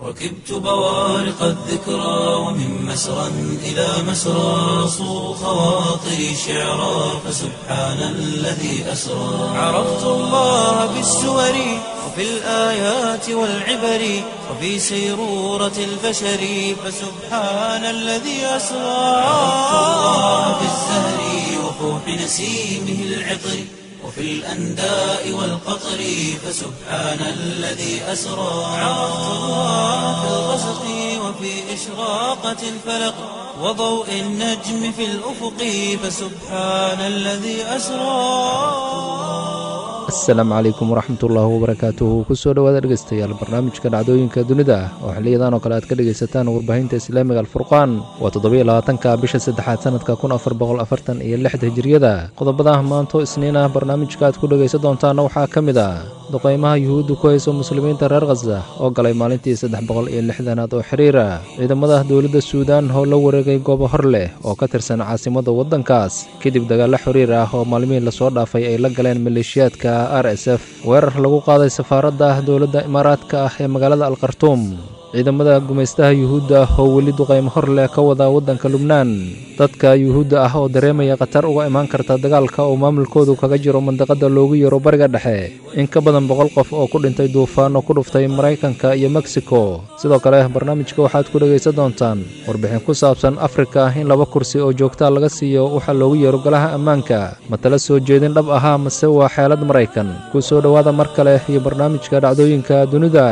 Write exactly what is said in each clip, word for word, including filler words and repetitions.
ركبت بوارق الذكرى ومن مسرى إلى مسرى صو خواطري شعرا فسبحان الذي أسرى عرفت الله بالسور وفي الآيات والعبر وفي سيرورة البشر فسبحان الذي أسرى عرفت الله بالزهر وفوح نسيمه العطر وفي الأنداء والقطر فسبحان الذي أسرى عرفت الله في الغسق وفي إشراقة الفلق وضوء النجم في الأفق فسبحان الذي أسرى. asalaamu calaykum waraxmatullaahi wabarakaatuhu kusoo dhowaada dhegeystayaal barnaamijka dhacdooyinka dunida ah oo xiliyadan oo kale aad ka dhegaysataan warbaahinta islaamiga alfurqaan waa toddobiyo labaatanka bisha saddexaad sanadka kun afar boqol afartan iyo lixda hijiriyada qodobada maanto isniin ah barnaamijka aad ku dhegaysan doontaana waxaa ka mid ah duqaymaha yuhuudda ku hayso muslimiinta reer khaza oo galay maalintii saddex boqol iyo lixdanaad oo xiriira ciidamada dowladda suudaan oo la wareegay goobo hor leh oo ka tirsan caasimada waddankaas kadib dagaalo xiriir ah oo maalmihii lasoo dhaafay ay la galeen maleeshiyaadka r s f weerar lagu qaaday safaaradda dowladda imaaraadka ah ee magaalada alkhartuum ciidamada gumaystaha yuhuudda ah oo weli duqaymo hor leh ka wada waddanka lubnaan dadka yuhuudda ah oo dareemaya khatar uga imaan karta dagaalka uu maamulkoodu kaga jiro mandaqada loogu yeero bariga dhexe in ka badan boqol qof oo ku dhintay duufaan oo ku dhuftay maraykanka iyo mexico sidoo kale barnaamijka waxaad ku dhegaysan doontaan warbixin ku saabsan afrika in laba kursi oo joogtaa laga siiyo waxaa loogu yeero golaha ammaanka ma tala soo jeedin dhab ahaa mase waa xeelad maraykan ku soo dhowaada mar kale iyo barnaamijka dhacdooyinka dunida.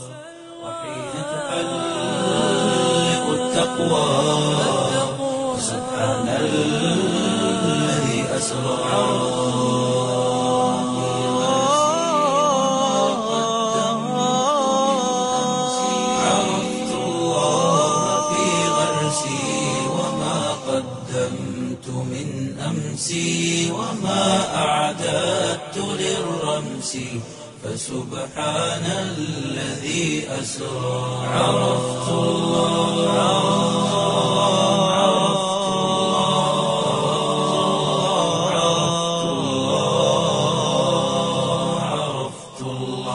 فسبحان الذي أسرى عرفت الله عرفت الله عرفت الله.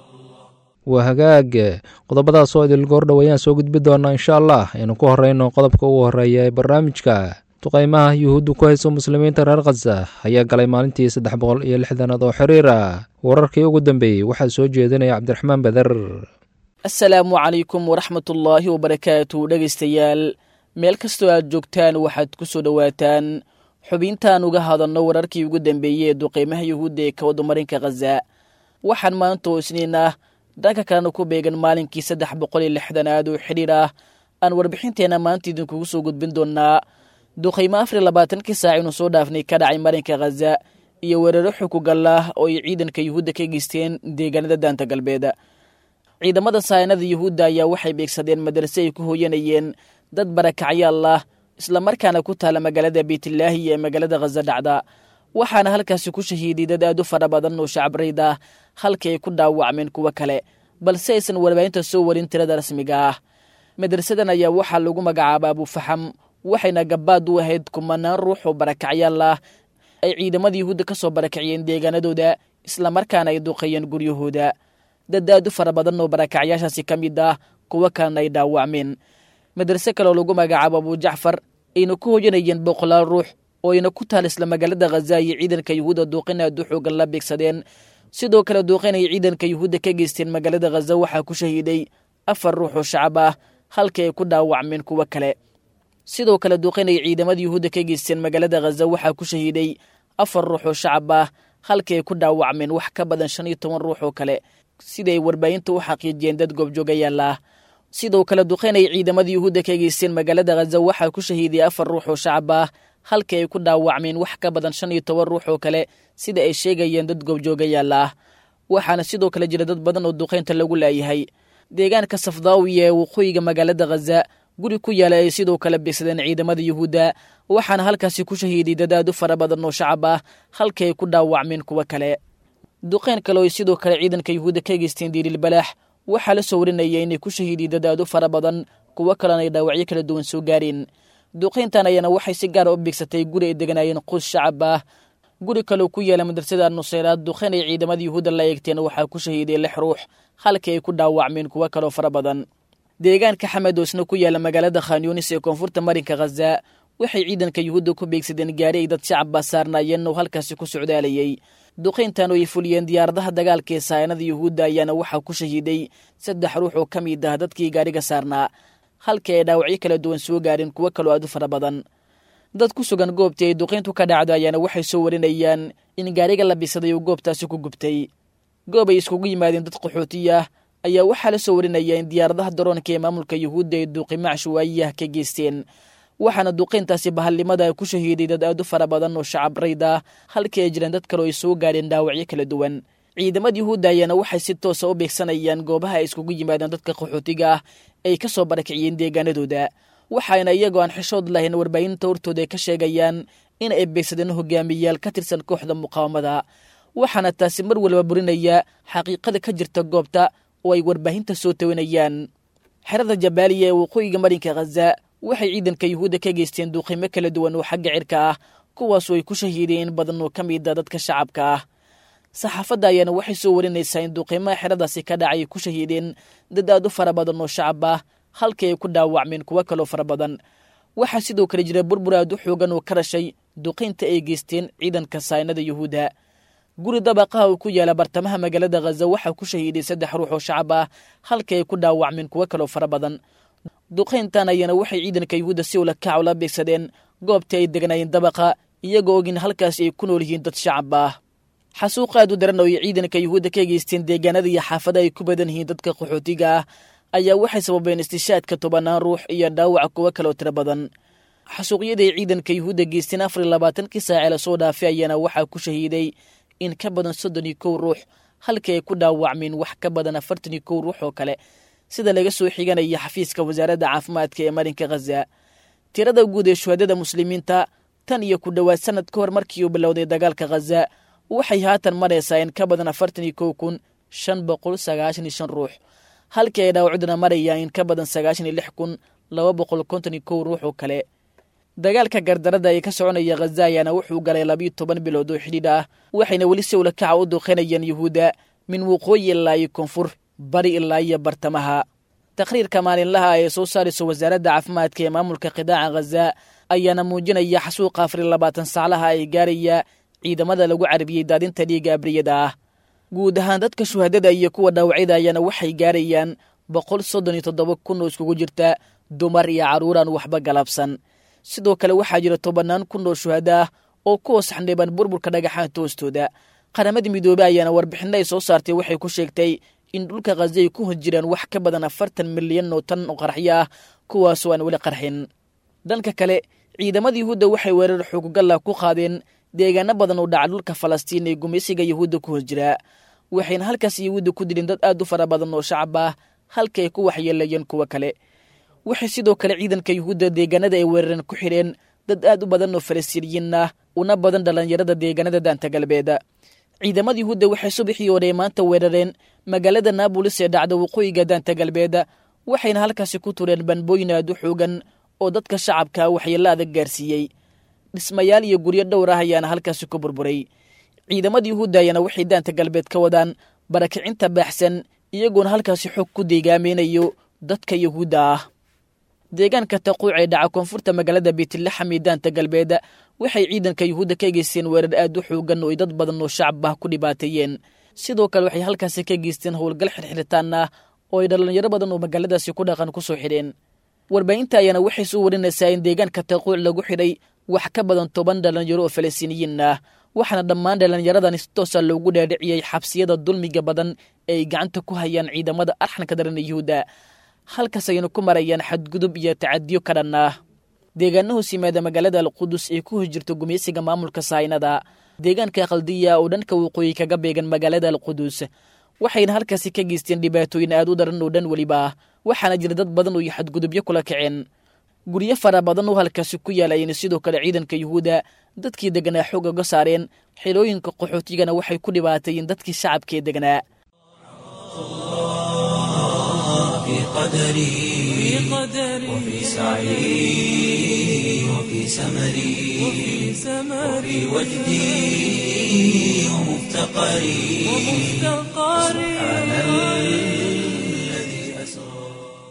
waa hagaag qodobadaas oo idil goordhow ayaan soo gudbi doonaa insha allah aynu ku horeyno qodobka ugu horeeya ee barnaamijka. duqaymaha yuhuudda ku hayso muslimiinta reer khaza ayaa galay maalintii saddex boqol iyo lixdanaad oo xiriira wararkii ugu dambeeyey waxaa soo jeedinaya cabdiraxmaan badar. assalaamu calaykum waraxmatullaahi wabarakaatu dhegaystayaal meel kastoo aad joogtaan waxaad ku soo dhowaataan xubintaan uga hadalno wararkii ugu dambeeyey ee duqaymaha yuhuudda ee ka wada marinka khaza. waxaan maanta oo isniin ah dhanka kalena ku beegan maalinkii saddex boqol iyo lixdanaad oo xidhiir ah aan warbixinteenna maanta idinkugu soo gudbin doonaa duqaymo afar iyo labaatankii saac inuu soo dhaafnay ka dhacay marinka khaza iyo weeraro xukugal ah oo ay ciidanka yuhuudda ka geysteen deegaanada daanta galbeed. ciidamada sahaynada yuhuudda ayaa waxay beegsadeen madarase ay ku hooyanayeen dad barakacyaal ah islamarkaana ku taala magaalada beytlaahi ee magaalada khaza dhacda waxaana halkaasi ku shahiiday dad aad u fara badan oo shacabreyd ah halkii ay ku dhaawacmeen kuwo kale balse aysan warbaahinta soo warin tirada rasmiga ah. madrasadan ayaa waxaa lagu magacaaba abufaxam waxayna gabaad u ahayd kumanaan ruux oo barakacyaal ah ay ciidamada yuhuudda ka soo barakaciyeen deegaanadooda islamarkaana ay duqeeyeen guryahooda. dad aad u fara badan oo barakacyaashaasi ka mid ah kuwo kalena ay dhaawacmeen. madrase kale oo lagu magacaabo abujacfar ayna ku hoyanayeen boqolaal ruux oo ayna ku taal isla magaalada khaza iyo ciidanka yuhuudda duuqin aad u xoogan la beegsadeen. sidoo kale duuqin ay ciidanka yuhuudda ka geysteen magaalada khaza waxaa ku shahiiday afar ruux oo shacab ah halkii ay ku dhaawacmeen kuwo kale. sidoo kale duqin ay ciidamada yuhuudda ka geysteen magaalada khaza waxaa ku shahiiday afar ruux oo shacab ah halkii ay ku dhaawacmeen wax ka badan shan iyo toban ruux oo kale sida ay warbaahinta u xaqiijiyeen dad goobjoogayaal ah. sidoo kale duqin ay ciidamada yuhuudda ka geysteen magaalada khaza waxaa ku shahiiday afar ruux oo shacab ah halkii ay ku dhaawacmeen wax ka badan shan iyo toban ruux oo kale sida ay sheegayeen dad goobjoogayaal ah. waxaana sidoo kale jira dad badan oo duqaynta lagu laayahay deegaanka safdaawiya ee waqooyiga magaalada khaza guri ku yaala ay sidoo kale beegsadeen ciidamada yuhuudda waxaana halkaasi ku shahiiday dad aad u fara badan oo shacab ah halkii ay ku dhaawacmeen kuwo kale. duqayn kale oo sidoo kale ciidanka yuhuudda ka geysteen diiril balaax waxaa la soo warinaya inay ku shahiiday dad aad u fara badan kuwo kalena ay dhaawacyo kala duwan soo gaareen. duqayntan ayana waxay si gaar ah u beegsatay guri ay deganaayeen qoys shacab ah guri kaleu ku yaala madrasada nusayraad duqeyn ay ciidamada yuhuudda la eegteen waxaa ku shahiiday lix ruux halkii ay ku dhaawacmeen kuwo kaloo fara badan. deegaanka xamadoosna ku yaala magaalada khan yunis ee koonfurta marinka khaza waxay ciidanka yuhuudda ku beegsadeen gaari ay dad shacab baa saarnaayeen oo halkaasi ku socdaalayay. duqayntan oo ay fuliyeen diyaaradaha dagaalka ee sahaynada yuhuudda ayaana waxaa ku shahiiday saddex ruux oo ka mid ah dadkii gaariga saarnaa halkii ay dhaawacyo kala duwan soo gaareen kuwo kaloo aad u fara badan. dad ku sugan goobtii ay duqayntu ka dhacdo ayaana waxay soo warinayaan in gaariga la bisaday uu goobtaasi ku gubtay. goob ay iskugu yimaadeen dad qaxooti ah ayaa waxaa la soo warinaya in diyaaradaha daroonka ee maamulka yuhuudda ay duuqimo cashwaayiyah ka geysteen, waxaana duqayntaasi bahalnimada ku shahiiday dad aad u fara badan oo shacab rayd ah halkii ay jireen dad kaloo ay soo gaareen dhaawacyo kala duwan. ciidamada yuhuudda ayaana waxay si toosa u beegsanayaan goobaha ay iskugu yimaadeen dadka qaxootiga ah ay ka soo barakiciyeen deegaanadooda, waxaana iyagoo aan xishood lahayn warbaahinta hortooda ay ka sheegayaan in ay beegsadeen hogaamiyayaal ka tirsan kooxda muqaawamada, waxaana taasi mar walba burinaya xaqiiqada ka jirta goobta oo ay warbaahinta soo tawinayaan. xerada jabaaliya ee waqooyiga marinka khaza waxay ciidanka yuhuudda ka geysteen duuqimo kala duwan oo xagga cirka ah kuwaasoo ay ku shahiideen in badan oo ka mid a dadka shacabka ah. saxaafadda ayaana waxay soo warinaysaa in duuqimaha xeradaasi ka dhacay ay ku shahiideen dad aad u fara badan oo shacab ah halkii ay ku dhaawacmeen kuwo kaloo fara badan. waxaa sidoo kale jira burbur aad u xoogan oo ka dhashay duqaynta ay geysteen ciidanka sahaynada yuhuudda. guri dabaqaha uu ku yaala bartamaha magaalada khaza waxaa ku shahiiday saddex ruux oo shacab ah halkii ay ku dhaawacmeen kuwo kaloo fara badan. duqayntan ayaana waxay ciidanka yuhuudda si ula kac ula beegsadeen goobtii ay degnaayeen dabaqa iyagoo ogin halkaasi ay ku nool yihiin dad shacab ah. xasuuq aad u daran oo ay ciidanka yuhuudda ka geysteen deegaanada iyo xaafada ay ku badan yihiin dadka qaxootiga ah ayaa waxay sababeen istishaadka tobanaan ruux iyo dhaawaca kuwo kaloo tiro badan. xasuuqyada ay ciidanka yuhuudda geysteen afar iyo labaatankii saace la soo dhaafay ayaana waxaa ku shahiiday in ka badan soddon iyo kow ruux halkii ay ku dhaawacmeen wax ka badan afartan iyo kow ruux oo kale, sida laga soo xiganaya xafiiska wasaaradda caafimaadka ee marinka khaza. tirada guud ee shuhadada muslimiinta tan iyo ku dhowaad sanad ka hor markii uu bilowday dagaalka khaza waxay haatan maraysaa in ka badan afartan iyo kow kun shan boqol sagaashan iyo shan ruux halkii ay dhaawacduna marayaan in ka badan sagaashan iyo lix kun laba boqol konton iyo kow ruux oo kale. dagaalka gardarada ee ka soconaya khaza ayaana wuxuu galay labiyo toban bilood oo xidhiidh ah, waxayna weli si ula kaca u duqaynayaan yuhuudda min waqooyi ilaa iyo koonfur, bari ilaa iyo bartamaha. taqriirka maalinlaha ee soo saarayso wasaaradda caafimaadka ee maamulka qidaaca khaza ayaana muujinaya xasuuqa afar iyo labaatan saclaha ay gaaraya ciidamada lagu carabiyey daadinta dhiigga abriyada ah. guud ahaan dadka shuhadada iyo kuwa dhaawacyada ayaana waxay gaarayaan boqol soddon iyo toddoba kun oo iskugu jirta dumar iyo carruuraan waxba galabsan. sidoo kale waxaa jira tobannaan kun oo shuhada ah oo ku hoos xandhiban burburka dhagaxaanta hoostooda. qaramada midoobey ayaana warbixinno ay soo saartay waxay ku sheegtay in dhulka khaza ay ku hos jiraan wax ka badan afartan milyan oo tan oo qaraxyo ah kuwaasoo aan weli qarxin. dhanka kale ciidamada yuhuudda waxay weerar xoogagalla ku qaadeen deegaano badan oo dhaca dhulka falastiin ee gumaysiga yuhuudda ku hos jira, waxayna halkaas yuhuudda ku dileen dad aad u fara badan oo shacab ah halkii ay ku waxyeelayeen kuwo kale. waxay sidoo kale ciidanka yuhuudda deegaanada ay weerareen ku xidheen dad aad u badan oo falastiiniyiin ah una badan dhallinyarada deegaanada daanta galbeed. ciidamada yuhuudda waxay subaxii hore maanta weerareen magaalada naabulis ee dhacda waqooyiga daanta galbeed, waxayna halkaasi ku tureen banbooyin aad u xoogan oo dadka shacabka waxyeello adag gaarsiiyey. dhismayaal iyo guryo dhowr ah ayaana halkaasi ku burburay. ciidamada yuhuudda ayaana waxay daanta galbeed ka wadaan barakicinta baaxsan iyagoona halkaasi xog ku deegaamaynayo dadka yuhuudda ah. deegaanka taquuc ee dhaca koonfurta magaalada beetlaxam ee daanta galbeed waxay ciidanka yuhuudda ka geysteen weerar aad u xoogan oo ay dad badan oo shacab ah ku dhibaateeyeen. sidoo kale waxay halkaasi ka geysteen howlgal xirxiritaan ah oo ay dhallinyaro badan oo magaaladaasi ku dhaqan ku soo xidheen. warbaahinta ayaana waxay soo warinaysaa in deegaanka taquuc lagu xidhay wax ka badan toban dhallinyaro oo falastiiniyiin ah, waxaana dhammaan dhallinyaradan si toosa loogu dhaadhiciyey xabsiyada dulmiga badan ee ay gacanta ku hayaan ciidamada arxanka daran ee yuhuudda, halkaas ayayna ku marayaan xadgudub iyo tacadiyo ka dhan ah. deegaano hoos yimaada magaalada alqudus ee ku hos jirto gumaysiga maamulka sahaynada, deegaanka qaldiya oo dhanka waqooyi kaga beegan magaalada alqudus, waxayna halkaasi ka geysteen dhibaatooyin aad u daran oo dhan weliba ah, waxaana jira dad badan oo xadgudubyo kula kaceen. guryo fara badan oo halkaasi ku yaalayeen sidoo kale ciidanka yuhuudda dadkii deganaa xoog uga saareen, xilooyinka qaxootigana waxay ku dhibaateeyeen dadkii shacabkee deganaa. في قدري وفي سعي وفي سمري وفي وجدي ومفتقري سبحان الذي أسرى.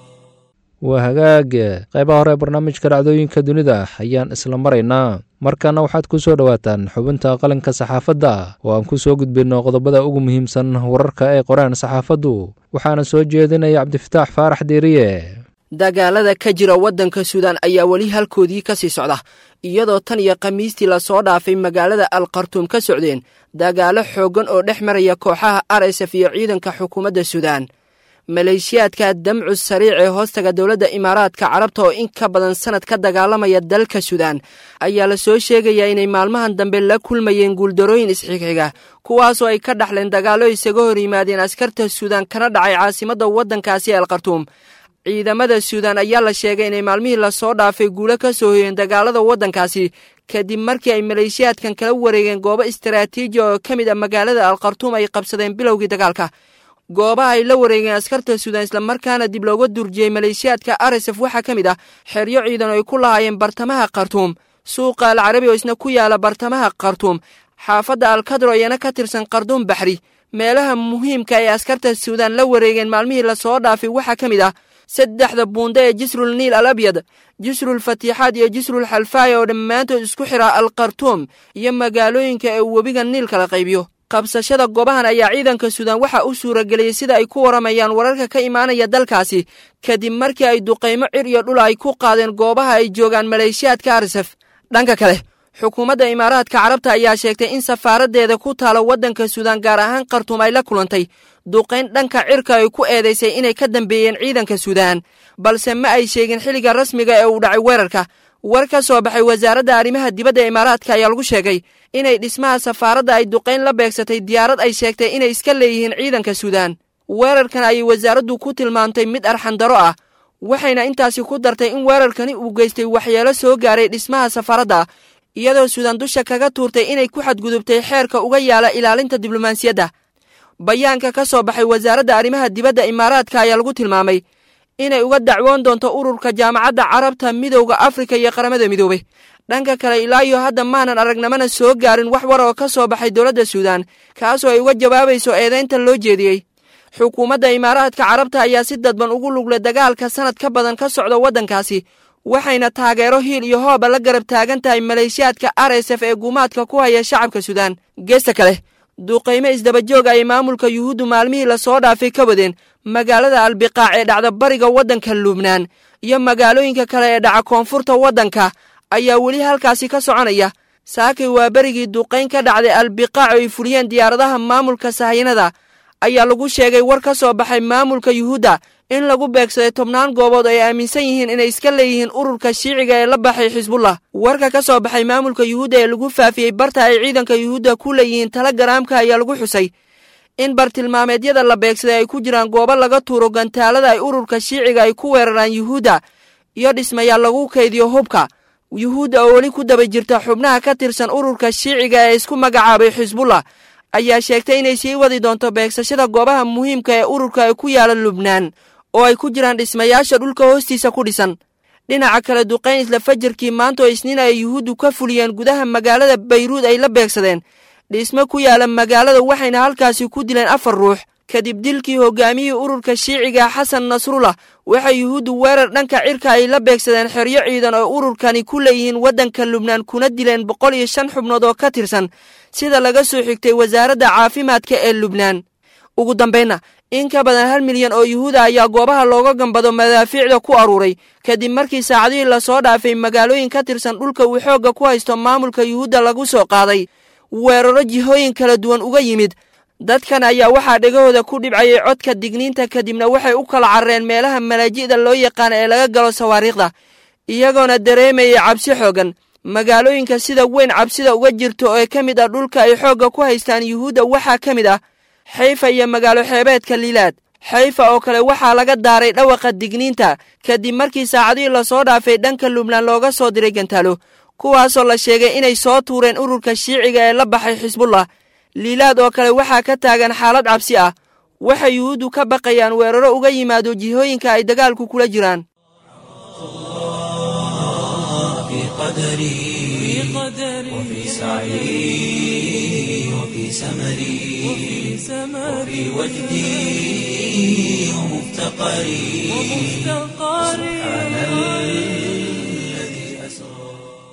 waa hagaag qaybaha hore ee barnaamijka dhacdooyinka dunida ayaan isla maraynaa. markana waxaad ku soo dhowaataan xubinta qalinka saxaafadda oo aan ku soo gudbinno qodobada ugu muhiimsan wararka ay qoraan saxaafaddu, waxaana soo jeedinaya cabdifataax faarax deeriye. dagaalada ka jira waddanka suudaan ayaa weli halkoodii ka sii socda, iyadoo tan iyo khamiistii lasoo dhaafay magaalada alkhartuum ka socdeen dagaalo xooggan oo dhex maraya kooxaha r s f iyo ciidanka xukuumadda suudaan. maleeshiyaadka damcu sariic ee hoostaga dowladda imaaraadka carabta oo in ka badan sanad ka dagaalamaya dalka suudaan ayaa la soo sheegayaa inay maalmahan dambe la kulmayeen guuldarooyin isxigxiga, kuwaasoo ay ka dhaxleen dagaallo isaga hor yimaadeen askarta suudaan kana dhacay caasimadda waddankaasi ee alkhartuum. ciidamada suudaan ayaa la sheegay inay maalmihii lasoo dhaafay guulo ka soo hoyeen dagaalada waddankaasi kadib markii ay maleeshiyaadkan kala wareegeen goobo istaraatiiji oo ka mid ah magaalada alkhartuum ay qabsadeen bilowgii dagaalka. goobaha ay la wareegeen askarta suudaan islamarkaana dib looga durjiyey maleeshiyaadka r s f waxaa ka mid ah xeryo ciidan oo ay ku lahaayeen bartamaha khartuum, suuqa alcarabi oo isna ku yaala bartamaha khartuum, xaafadda alkadro iyana ka tirsan qarduum baxri. meelaha muhiimka ee askarta suudaan la wareegeen maalmihii lasoo dhaafay waxaa ka mid ah saddexda buunda ee jisrul niil al abyad, jisrul fatiixaad iyo jisrul xalfaaya oo dhammaantood isku xidha alkhartuum iyo magaalooyinka ee webiga niil kala qaybiyo. qabsashada goobahan ayaa ciidanka suudaan waxa u suurageliyey sida ay ku waramayaan wararka ka imaanaya dalkaasi kadib markii ay duqaymo cir iyo dhul ay ku qaadeen goobaha ay joogaan maleeshiyaadka r s f. dhanka kale xukuumadda imaaraadka carabta ayaa sheegtay in safaaraddeeda ku taalo waddanka suudaan gaar ahaan khartuum ay la kulantay duqayn dhanka cirka ay ku eedaysay inay ka dambeeyeen ciidanka suudaan, balse ma ay sheegin xilliga rasmiga ee uu dhacay weerarka. war ka soo baxay wasaaradda arrimaha dibadda ee imaaraadka ayaa lagu sheegay inay dhismaha safaaradda ay duqayn la beegsatay diyaarad ay sheegtay inay iska leeyihiin ciidanka suudaan. weerarkan ayay wasaaraddu ku tilmaamtay mid arxandaro ah, waxayna intaasi ku dartay in weerarkani uu geystay waxyeelo soo gaaray dhismaha safaaradda, iyadoo suudaan dusha kaga tuurtay inay ku xadgudubtay xeerka uga yaala ilaalinta diblomaasiyadda. bayaanka ka soo baxay wasaaradda arrimaha dibadda imaaraadka ayaa lagu tilmaamay inay uga dacwoon doonto ururka jaamacadda carabta, midowda afrika iyo qaramada midoobay. dhanka kale ilaa iyo hadda maanan aragnamana soo gaarin wax war oo ka soo baxay dowladda suudaan kaasoo ay uga jawaabayso eedaynta loo jeediyey. xukuumadda imaaraadka carabta ayaa si dadban ugu lugle dagaalka sanad ka badan ka socda waddankaasi, waxayna taageero hiil iyo hooba la garab taagan tahay maleeshiyaadka r s f ee gumaadka ku haya shacabka suudaan. geesta kale duqaymo isdabajoog ay maamulka yuhuuddu maalmihii lasoo dhaafay ka wadeen magaalada albiqaac ee dhacda bariga waddanka lubnaan iyo magaalooyinka kale ee dhaca koonfurta waddanka ayaa weli halkaasi ka soconaya. saakay waa berigii duqayn ka dhacday albiqaac oo ay fuliyeen diyaaradaha maamulka sahayanada ayaa lagu sheegay war ka soo baxay maamulka yuhuudda in lagu beegsaday tobnaan goobood oo ay aaminsan yihiin inay iska leeyihiin ururka shiiciga ee la baxay xisbullah. warka ka soo baxay maamulka yuhuudda ee lagu faafiyey barta ay ciidanka yuhuudda ku leeyihiin telegaraamka ayaa lagu xusay in bartilmaameedyada la beegsaday ay ku jiraan goobo laga tuuro gantaalada ay ururka shiiciga ay ku weeraraan yuhuudda iyo dhismayaal lagu kaydiyo hubka. yuhuudda oo weli ku daba jirta xubnaha ka tirsan ururka shiiciga ee isku magacaabay xisbullah ayaa sheegtay inay sii wadi doonto beegsashada goobaha muhiimka ee ururka ee ku yaala lubnaan oo ay ku jiraan dhismayaasha dhulka hoostiisa ku dhisan. dhinaca kale duqayn isla fajarkii maanta oo isniin ay yuhuuddu ka fuliyeen gudaha magaalada bayruud ay la beegsadeen dhismo ku yaala magaalada, waxayna halkaasi ku dileen afar ruux. kadib dilkii hogaamiyihii ururka shiiciga xasan nasrullah waxay yuhuuddu weerar dhanka cirka ay la beegsadeen xeryo ciidan oo ururkani ku leeyihiin waddanka lubnaan kuna dileen boqol iyo shan xubnood oo ka tirsan sida laga soo xigtay wasaaradda caafimaadka ee lubnaan. ugu dambaynna in ka badan hal milyan oo yuhuuda ayaa goobaha looga gambado madaafiicda ku aruuray kadib markii saacadihii lasoo dhaafay magaalooyin ka tirsan dhulka uu xoogga ku haysto maamulka yuhuudda lagu soo qaaday weeraro jihooyin kala duwan uga yimid. dadkan ayaa waxaa dhegahooda ku dhibcayay codka digniinta, kadibna waxay u kala carreen meelaha malaaji'da loo yaqaana ee laga galo sawaariikhda, iyagoona dareemayay cabsi xoogan. magaalooyinka sida weyn cabsida uga jirto ee ka mid ah dhulka ay xoogga ku haystaan yuhuudda waxaa ka mid ah xayfa iyo magaalo xeebeedka liilaad. xayfa oo kale waxaa laga daaray dhawaqa digniinta kadib markii saacadihii lasoo dhaafay dhanka lubnaan looga soo diray gantaalo, kuwaasoo la sheegay inay soo tuureen ururka shiiciga ee la baxay xisbullah. liilaad oo kale waxaa ka taagan xaalad cabsi ah, waxay yuhuuddu ka baqayaan weeraro uga yimaado jihooyinka ay dagaalku kula jiraan. وفي سعي وفي سمري وفي وجدي ومفتقري سبحان الذي أسرى.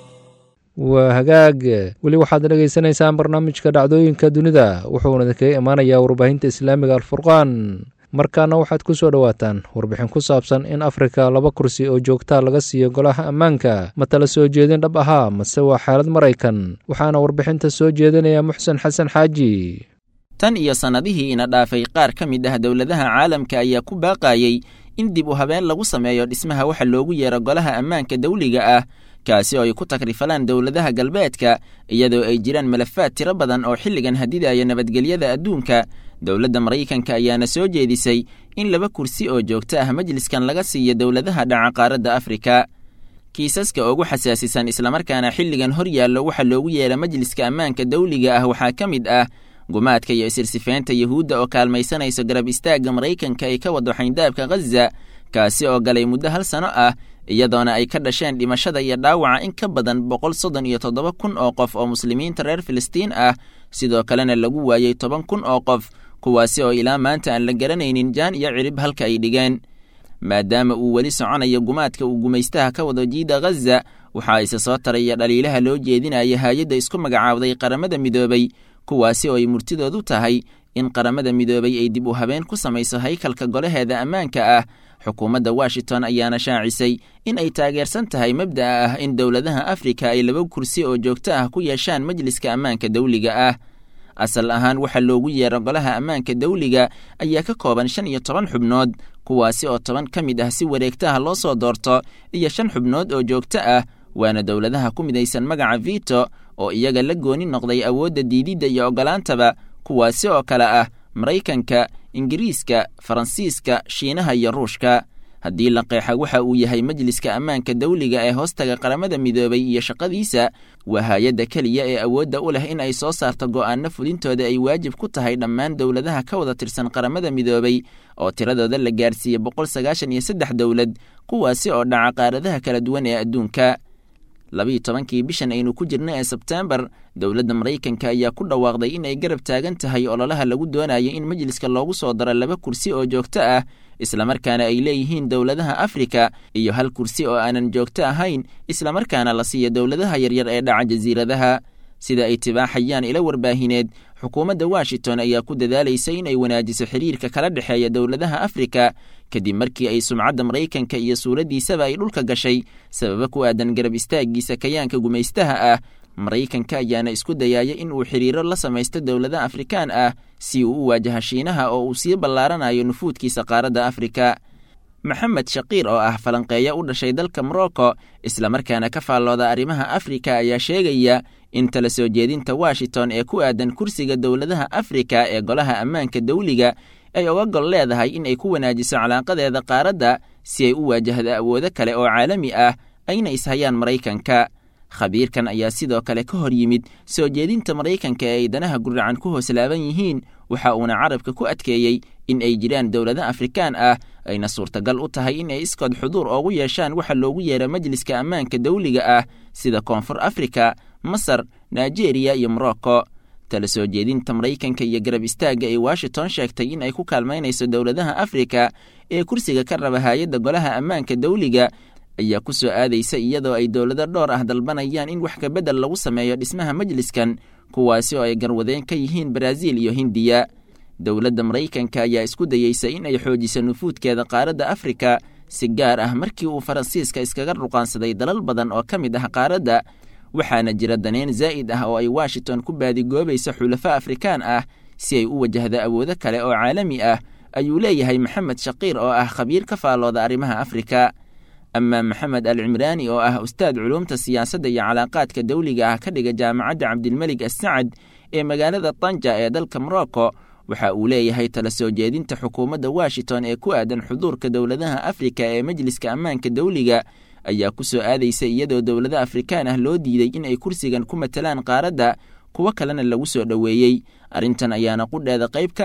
waa hagaag weli waxaad dhegaysanaysaan barnaamijka dhacdooyinka dunida wuxuuna kaga imaanayaa warbaahinta islaamiga alfurqaan. markaana waxaad ku soo dhowaataan warbixin ku saabsan in afrika laba kursi oo joogtaa laga siiyo golaha ammaanka ma tala soo jeedin dhab ahaa mase waa xaalad maraykan. waxaana warbixinta soo jeedinaya muxsen xasan xaaji. tan iyo sannadihii ina dhaafay qaar ka mid ah dowladaha caalamka ayaa ku baaqayey in dib u habeen lagu sameeyo dhismaha waxa loogu yeero golaha ammaanka dawliga ah, kaasi oo ay ku takrifalaan dowladaha galbeedka iyadoo ay jiraan malafaad tiro badan oo xilligan hadidaya nabadgelyada adduunka. dowladda maraykanka ayaana soo jeedisay in laba kursi oo joogto ah majliskan laga siiyo dowladaha dhaca qaaradda afrika. kiisaska ugu xasaasisan islamarkaana xilligan hor yaallo waxa loogu yeera majliska ammaanka dawliga ah waxaa ka mid ah gumaadka iyo isirsifeynta yuhuudda oo kaalmaysanayso garab istaagga maraykanka ay ka wado xayndaabka ghaza, kaasi oo galay muddo hal sano ah iyadoona ay ka dhasheen dhimashada iyo dhaawaca in ka badan boqol soddon iyo toddoba kun oo qof oo muslimiinta reer filistiin ah, sidoo kalena lagu waayey toban kun oo qof, kuwaasi oo ilaa maanta aan la garanaynin jaan iyo cirib halka ay dhigeen. maadaama uu weli soconayo gumaadka uu gumaystaha ka wado jiida ghaza, waxaa isa soo taraya dhaliilaha loo jeedinaya hay-adda isku magacaawday qaramada midoobay, kuwaasi oo ay murtidoodu tahay in qaramada midoobay ay dib u habeen ku samayso haykalka golaheeda ammaanka ah. xukuumadda washington ayaana shaacisay in ay taageersan tahay mabda'a ah in dowladaha afrika ay laba kursi oo joogto ah ku yeeshaan majliska ammaanka dawliga ah. asal ahaan waxa loogu yeero golaha ammaanka dawliga ayaa ka kooban shan iyo toban xubnood, kuwaasi oo toban ka mid ah si wareegtaha loo soo doorto iyo shan xubnood oo joogto ah, waana dowladaha ku midaysan magaca vito oo iyaga la gooni noqday awoodda diididda iyo oggolaantaba, kuwaasi oo kale ah maraykanka, ingiriiska, faransiiska, shiinaha iyo ruushka. haddii la qeexa waxa uu yahay majliska ammaanka dawliga ee hoostaga qaramada midoobay iyo shaqadiisa, waa hay-adda keliya ee awoodda u leh in ay soo saarto go'aanno fulintooda ay waajib ku tahay dhammaan dowladaha ka wada tirsan qaramada midoobay oo tiradooda la gaarsiiyey boqol sagaashan iyo saddex dowlad, kuwaasi oo dhaca qaaradaha kala duwan ee adduunka. labiiyo tobankii bishan aynu ku jirna ee sebteembar, dowladda maraykanka ayaa ku dhawaaqday in ay garab taagan tahay ololaha lagu doonayo in majliska loogu soo daro laba kursi oo joogto ah, islamarkaana ay leeyihiin dowladaha afrika, iyo hal kursi oo aanan joogto ahayn islamarkaana la siiyo dowladaha yaryar ee dhaca jasiiradaha. sida ay tibaaxayaan ila warbaahineed, xukuumadda washington ayaa ku dadaalaysa in ay wanaajiso xiriirka kala dhexeeya dowladaha afrika kadib markii ay sumcadda maraykanka iyo suuraddiisaba ay dhulka gashay sababa ku aadan garab istaaggiisa kayaanka gumaystaha ah. maraykanka ayaana isku dayaaya in uu xiriiro la samaysto dowlada afrikaan ah si uu u waajaha shiinaha oo uu sii ballaaranayo nufuudkiisa qaaradda afrika. maxamed shaqiir oo ah falanqeeya u dhashay dalka morocco islamarkaana ka faallooda arrimaha afrika ayaa sheegaya in tala soo jeedinta washington ee ku aadan kursiga dowladaha afrika ee golaha ammaanka dawliga ay uga gol leedahay in ay ku wanaajiso calaaqadeeda qaaradda si ay u waajahdo awoodo kale oo caalami ah ayna ishayaan maraykanka. khabiirkan ayaa sidoo kale ka hor yimid soo jeedinta maraykanka ee ay danaha guracan ku hooslaaban yihiin, waxa uuna carabka ku adkeeyey in ay jiraan dowlado afrikaan ah ayna suurtagal u tahay in ay iskood xuduur oogu yeeshaan waxa loogu yeero majliska ammaanka dawliga ah sida koonfur afrika, masar, nigeria iyo morocco. tala soo jeedinta maraykanka iyo garab istaagga ay washington sheegtay in ay ku kaalmaynayso dowladaha afrika ee kursiga ka raba hay-adda golaha ammaanka dawliga ayaa ku soo aadaysa iyadoo ay dowlado dhowr ah dalbanayaan in wax kabedel lagu sameeyo dhismaha majliskan, kuwaasi oo ay garwadeen ka yihiin baraaziil iyo hindiya. dowladda maraykanka ayaa isku dayeysa in ay xoojiso nufuudkeeda qaaradda afrika, si gaar ah markii uu faransiiska iskaga ruqaansaday dalal badan oo ka mid ah qaaradda, waxaana jira daneyn zaa'id ah oo ay washington ku baadigoobaysa xulafo afrikaan ah si ay u wajahdo awoodo kale oo caalami ah, ayuu leeyahay maxamed shaqiir oo ah khabiir ka faallooda arrimaha afrika. amaa maxamed al cimraani oo ah ustaad culuumta siyaasadda iyo calaaqaadka dawliga ah ka dhiga jaamacadda cabdilmelig assacad ee magaalada tanja ee dalka morocco, waxa uu leeyahay tala soo jeedinta xukuumadda washington ee ku aadan xuduurka dowladaha afrika ee majliska ammaanka dawliga ayaa ku soo aadaysa iyadoo dowlado afrikaan ah loo diiday in ay kursigan ku matalaan qaaradda, kuwo kalena lagu soo dhoweeyey. arrintan ayaana qudheeda qayb ka ah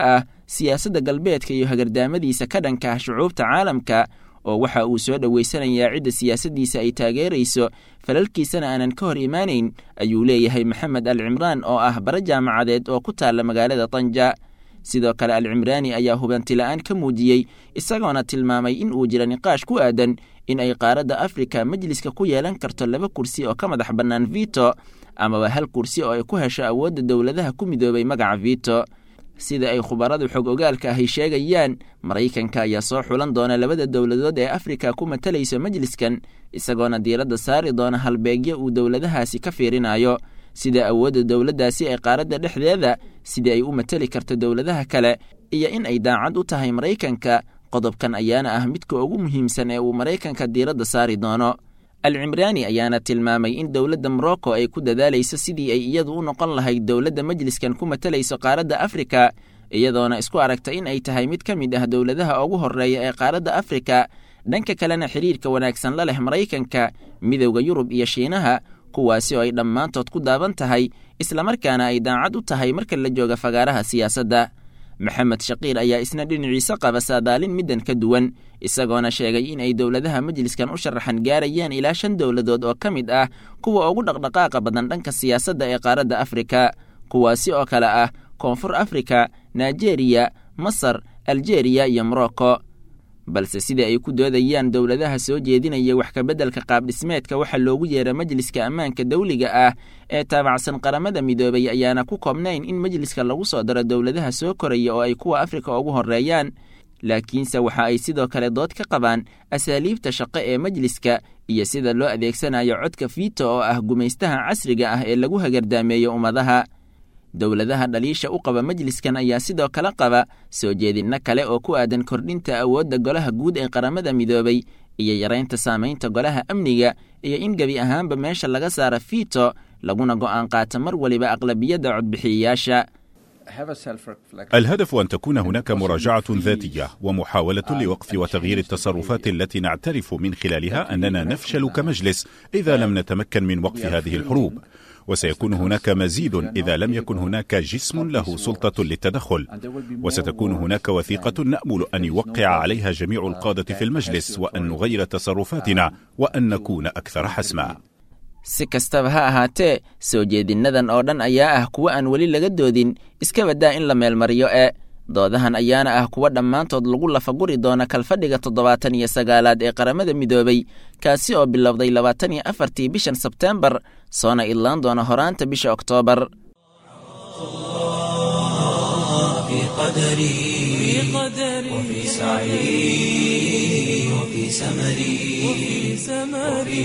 siyaasadda galbeedka iyo hagardaamadiisa ka dhanka ah shucuubta caalamka oo waxa uu soo dhowaysanayaa cidda siyaasaddiisa ay taageerayso falalkiisana aanan ka hor imaanayn ayuu leeyahay maxamed al cimraan oo ah bara jaamacadeed oo ku taalla magaalada tanja sidoo kale al cimraani ayaa hubantila'aan ka muujiyey isagoona tilmaamay in uu jira niqaash ku aadan in ay qaaradda afrika majliska ku yeelan karto laba kursi oo ka madax bannaan vito amaba hal kursi oo ay ku hesho awoodda dowladaha ku midoobay magaca vito sida ay khubaradu xog ogaalka ahy sheegayaan maraykanka ayaa soo xulan doona labada dowladood ee afrika ku matalayso majliskan isagoona diiradda saari doona halbeegyo uu dowladahaasi ka fiirinayo sida awoodda dowladdaasi ee qaaradda dhexdeeda sidii ay u matali karto dowladaha kale iyo in ay daacad u tahay maraykanka qodobkan ayaana ah midka ugu muhiimsan ee uu maraykanka diiradda saari doono al cimraani ayaana tilmaamay in dowladda morocco ay ku dadaalayso sidii ay iyadu u noqon lahayd dowladda majliskan ku matalayso qaaradda afrika iyadoona isku aragta in ay tahay mid ka mid ah dowladaha ugu horreeya ee qaaradda afrika dhanka kalena xiriirka wanaagsan la leh maraykanka midowda yurub iyo shiinaha kuwaasi oo ay dhammaantood ku daaban tahay islamarkaana ay daacad u tahay marka la jooga fagaaraha siyaasadda maxamed shaqiir ayaa isna dhinaciisa qaba saadaalin middan ka duwan isagoona sheegay in ay dowladaha majliskan u sharaxan gaarayaan ilaa shan dowladood oo ka mid ah kuwa ugu dhaqdhaqaaqa badan dhanka siyaasadda ee qaaradda afrika kuwaasi oo kale ah koonfur afrika nigeriya masar aljeriya iyo morocco balse sida ay ku doodayaan dowladaha soo jeedinaya wax kabeddelka qaabdhismeedka waxaa loogu yeera majliska ammaanka dawliga ah ee taabacsan qaramada midoobay ayaana ku koobnayn in majliska lagu soo daro dowladaha soo koraya oo ay kuwa afrika ugu horreeyaan laakiinse waxa ay sidoo kale dood ka qabaan asaaliibta shaqo ee majliska iyo sida loo adeegsanayo codka vito oo ah gumaystaha casriga ah ee lagu hagardaameeyo ummadaha dowladaha dhaliisha u qaba majliskan ayaa sidoo kale qaba soo jeedinno kale oo ku aadan kordhinta awoodda golaha guud ee qaramada midoobay iyo yaraynta saamaynta golaha amniga iyo in gebi ahaanba meesha laga saara vito laguna go'aan qaata mar waliba aqlabiyadda codbixiyayaasha. الهدف أن تكون هناك مراجعة ذاتية ومحاولة لوقف وتغيير التصرفات التي نعترف من خلالها أننا نفشل كمجلس إذا لم نتمكن من وقف هذه الحروب، وسيكون هناك مزيد إذا لم يكن هناك جسم له سلطة للتدخل، وستكون هناك وثيقة نأمل أن يوقع عليها جميع القادة في المجلس وأن نغير تصرفاتنا وأن نكون أكثر حسما. si kastaba ha ahaatee soo jeedinnadan oo dhan ayaa ah kuwa aan weli laga doodin iska baddaa in la meelmariyo ee doodahan ayaana ah kuwa dhammaantood lagu lafaguri doona kalfadhiga toddobaatan iyo sagaalaad ee qaramada midoobay kaasi oo bilowday labaatan iyo afartii bishan sebteembar soona idlaan doona horaanta bisha oktoobar. وفي سعي وفي سمري وفي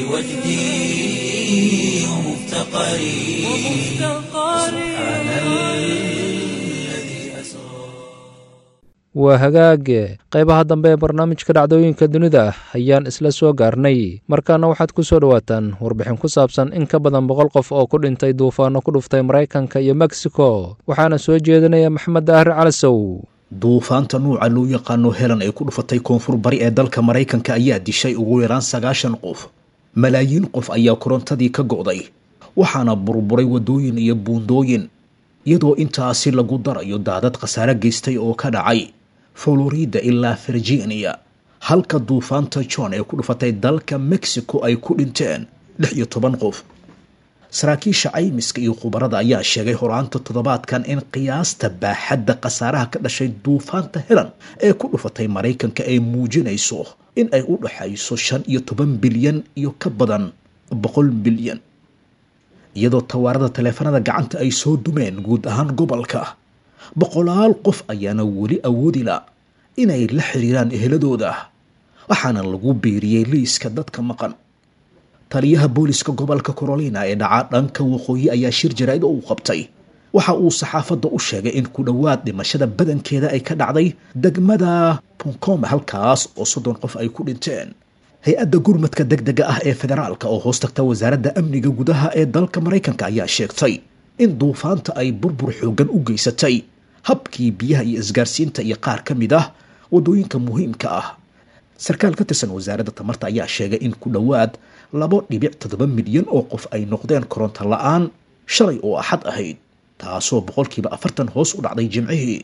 وجدي ومفتقري سبحان الذي أسرى. waa hagaage qaybaha dambe ee barnaamijka dhacdooyinka dunida ayaan isla soo gaarnay markaana waxaad ku soo dhawaataan warbixin ku saabsan in ka badan boqol qof oo ku dhintay duufaano ku dhuftay maraykanka iyo mexico waxaana soo jeedinaya maxamed daahir calasow. duufaanta nuuca loo yaqaano helan ee ku dhufatay koonfur bari ee dalka maraykanka ayaa dishay ugu yaraan sagaashan qof. malaayiin qof ayaa korontadii ka go'day waxaana burburay wadooyin iyo buundooyin iyadoo intaasi lagu darayo daadad khasaare geystay oo ka dhacay Florida ilaa Virginia, halka duufaanta John ee ku dhufatay dalka Mexico ay ku dhinteen lix iyo toban qof. saraakiisha caymiska iyo khubarada ayaa sheegay horaanta toddobaadkan in qiyaasta baaxadda khasaaraha ka dhashay duufaanta Helen ee ku dhufatay Maraykanka ay muujinayso in ay u dhaxayso shan iyo toban bilyan iyo ka badan boqol bilyan, iyadoo tawaarada taleefanada gacanta ay soo dumeen guud ahaan gobolka. boqolaal qof ayaana weli awoodi la inay la xiriiraan eheladooda waxaana lagu biiriyey liiska dadka maqan. taliyaha booliska gobolka Carolina ee dhaca dhanka waqooyi ayaa shir jaraa'id oo uu qabtay waxa uu saxaafadda u sheegay in ku dhowaad dhimashada badankeeda ay ka dhacday degmada Poncoma halkaas oo soddon qof ay ku dhinteen. hay-adda gurmadka degdega ah ee federaalka oo hoos tagta wasaaradda amniga gudaha ee dalka Maraykanka ayaa sheegtay in duufaanta ay burbur xoogan u geysatay habkii biyaha iyo isgaarsiinta iyo qaar ka mid ah wadooyinka muhiimka ah. sarkaal ka tirsan wasaaradda tamarta ayaa sheegay in ku dhowaad laba dhibic toddoba milyan oo qof ay noqdeen koronto la'aan shalay oo axad ahayd, taasoo boqolkiiba afartan hoos u dhacday jimcihii.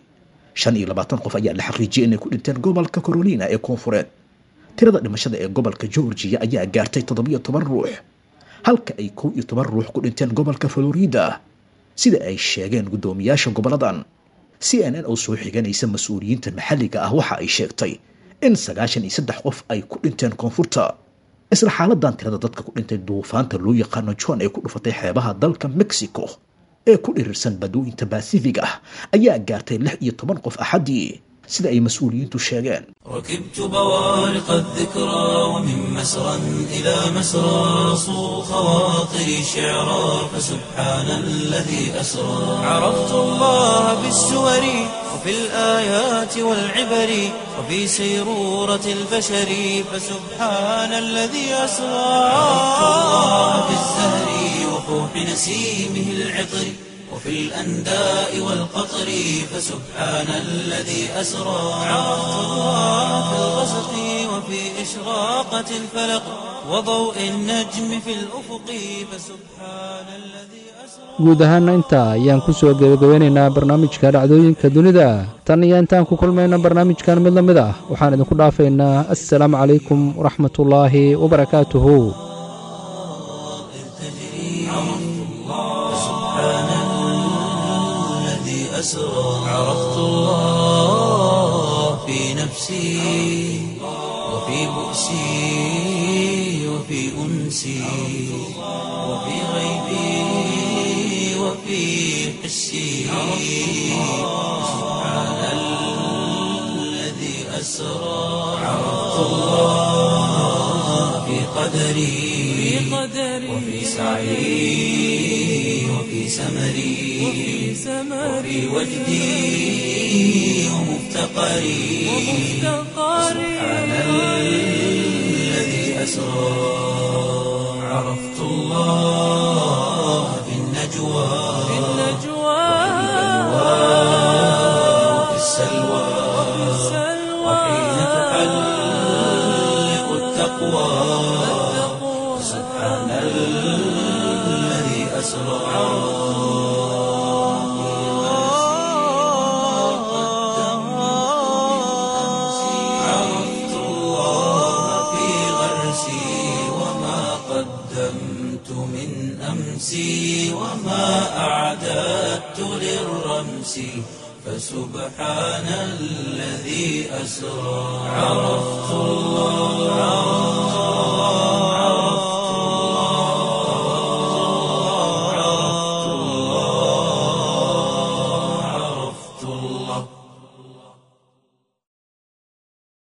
shan iyo labaatan qof ayaa la xaqiijiyay inay ku dhinteen gobolka carolina ee koonfureed. tirada dhimashada ee gobolka georgia ayaa gaartay toddobiyo toban ruux halka ay kow iyo toban ruux ku dhinteen gobolka florida sida ay sheegeen guddoomiyaasha goboladan. c n n oo soo xiganaysa mas-uuliyiinta maxalliga ah waxa ay sheegtay in sagaashan iyo saddex qof ay ku dhinteen koonfurta. isla xaaladan tirada dadka ku dhintay duufaanta loo yaqaano john ee ku dhufatay xeebaha dalka mexico ee ku dhirirsan badooyinta basifiga ah ayaa gaartay lix iyo toban qof axadii sida ay mas-uuliyiintu sheegeen. ركبت بوارق الذكرى ومن مسرى إلى مسرى صو خواطري شعرا فسبحان الذي أسرى عرفت الله بالسور وفي الآيات والعبر وفي سيرورة البشر فسبحان الذي أسرى عرفت الله بالزهر وفوح نسيمه العطر وفي الأنداء والقطر فسبحان الذي أسرى عرفت الله في الغسق وفي إشراقة الفلق وضوء النجم في الأفق فسبحان الذي أسرى. guud ahaana intaa ayaan ku soo gebagabeynaynaa barnaamijka dhacdooyinka dunida. tan iyo intaan ku kulmayna barnaamijkan mid la mid ah waxaan idinku dhaafaynaa assalaamu calaykum waraxmatullaahi wabarakaatuhu. عرفت الله في نفسي وفي بؤسي وفي أنسي وفي غيبي وفي حسي سبحان الذي أسرى عرفت الله في قدري وفي سعي وفي سمري وفي وجدي ومفتقري سبحان الذي أسرى عرفت الله في النجوى وفي السلوى وحين تحلق التقوى سبحان الذي أسرى. عرفت الله في غرسي وما قدمت من أمسي وما أعددت للرمس فسبحان الذي أسرى. عرفت الله